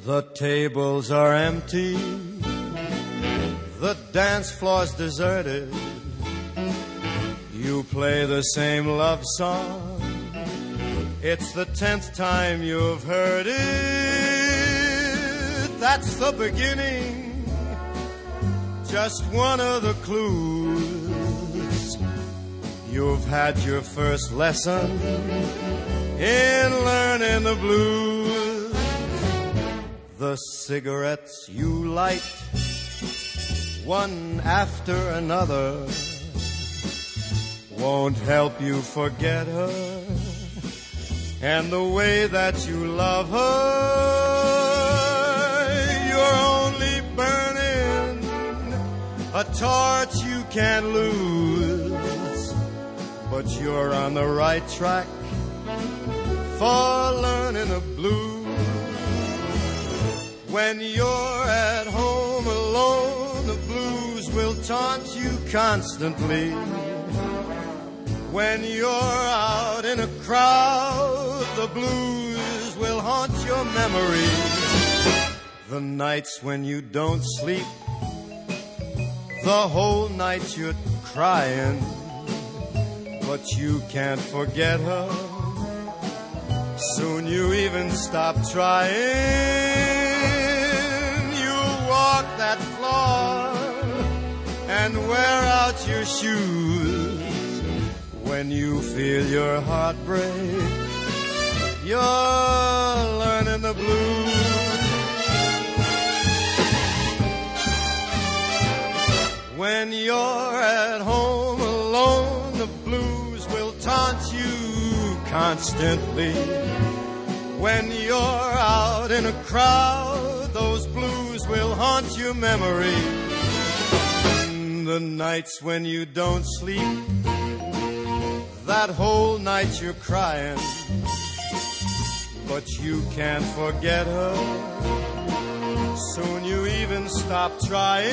The tables are empty, the dance floor's deserted. You play the same love song, it's the 10th time you've heard it. That's the beginning, just one of the clues. You've had your first lesson in learning the blues. The cigarettes you light, one after another, won't help you forget her and the way that you love her. You're only burning a torch you can't lose, but you're on the right track for learning the blues. When you're at home alone, the blues will taunt you constantly. When you're out in a crowd, the blues will haunt your memory. The nights when you don't sleep, the whole night you're crying, but you can't forget her. Soon you even stop trying. Walk that floor and wear out your shoes. When you feel your heart break, you're learning the blues. When you're at home alone, the blues will taunt you constantly. When you're out in a crowd, those blues will haunt your memory. The nights when you don't sleep, that whole night you're crying, but you can't forget her. Soon you even stop trying.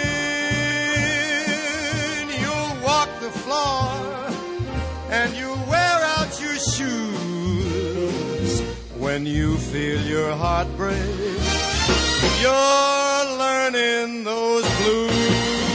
You'll walk the floor and you'll wear out your shoes. When you feel your heart break, you're learning those blues.